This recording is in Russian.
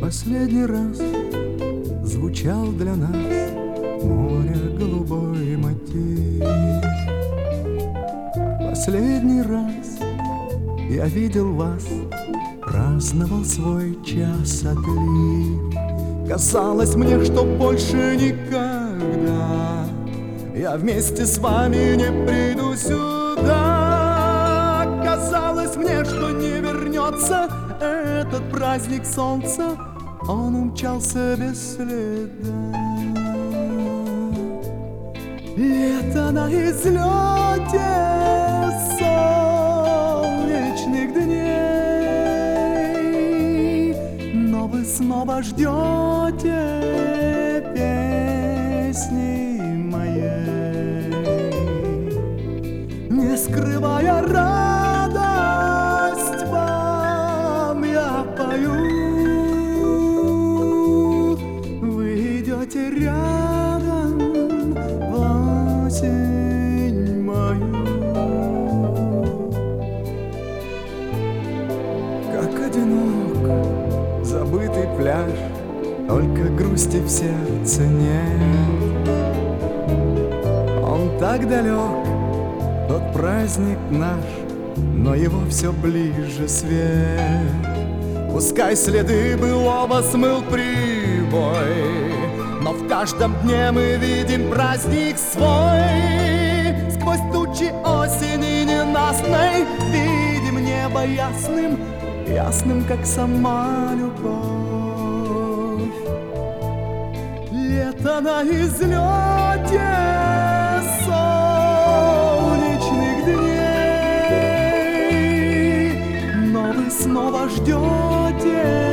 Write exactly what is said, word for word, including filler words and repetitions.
Последний раз звучал для нас море голубой мотив. Последний раз я видел вас, праздновал свой час отлив. Казалось мне, что больше никогда я вместе с вами не приду сюда. Казалось мне, что не вернется этот праздник солнца, он умчался без следа. Лето на излете солнечных дней, но вы снова ждете песни моей, не скрывая радость вам я пою. Вы идете рядом в осень мою. Как одинок забытый пляж, только грусти в сердце нет. Он так далек, тот праздник наш, но его все ближе свет. Пускай следы былого смыл прибой, но в каждом дне мы видим праздник свой. Сквозь тучи осени ненастной видим небо ясным, ясным, как сама любовь. Лето на излете солнечных дней, но вы снова ждете